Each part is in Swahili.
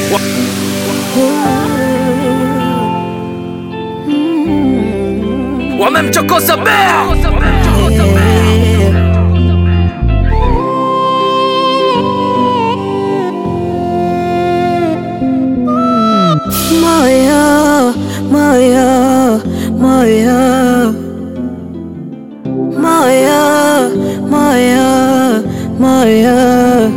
Wamemchokoza bea. Moyo, moyo, moyo, moyo, moyo, moyo.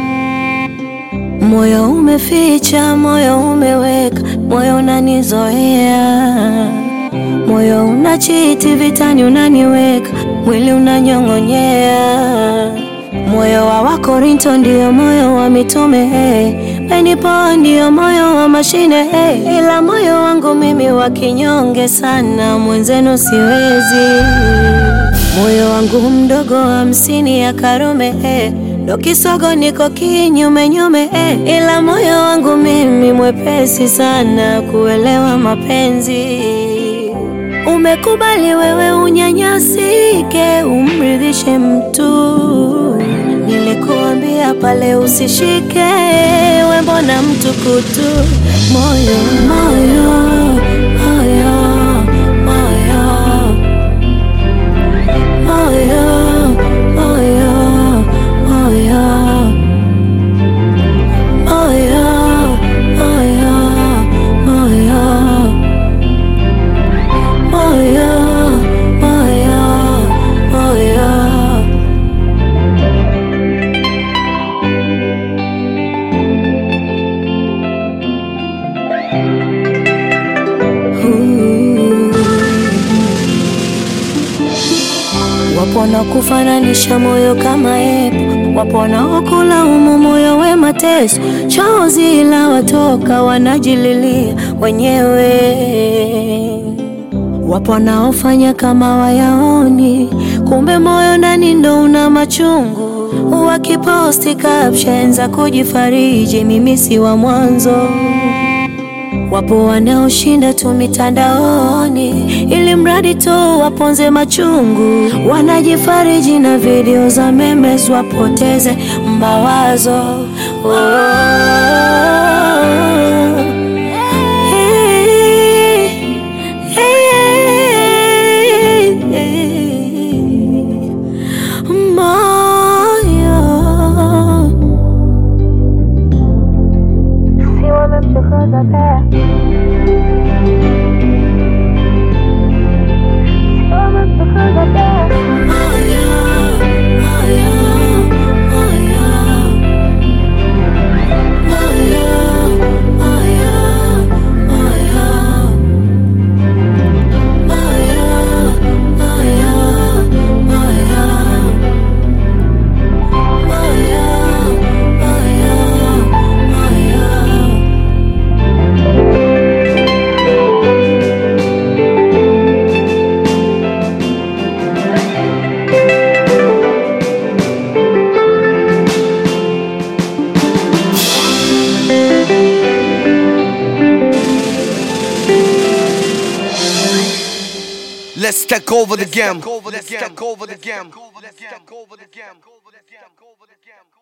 Moyo umeficha, moyo umeweka, moyo unanizoea. Moyo unachiti vitani, unaniweka, mwili unanyong'onyea. Moyo wa Wakorinto ndio moyo wa mitume, Benipo ndio moyo wa mashine, ila moyo wangu mimi wa kinyonge sana, mwenzenu siwezi. Moyo wangu mdogo 50 ya Karume, ndo kisogo niko kinyume nyume, ila moyo wangu mimi mwepesi sana kuelewa mapenzi. Umekubali wewe unyanyasike, umridhishe mtu. Nilikuambia pale usishike, we mbona mtu kutu. Moyo, moyo, moyo, moyo, moyo, moyo, moyo, moyo, moyo, moyo. Wapo wanakufananisha moyo kama epo, wapo wanaokulaumu moyo we mateso, chozi la watoka wanajililia wenyewe. Wapo wanaofanya kama wayaoni, kumbe moyo ndani ndo una machungu. Wakiposti captions za kujifariji, mimi si wa mwanzo. Wapo wanaoshinda tu mitandaoni, ili mradi tu waponze machungu. Wanajifariji na video za memes, wapoteze mawazo. Let's take over the game. Let's take over the game. Let's take over the game.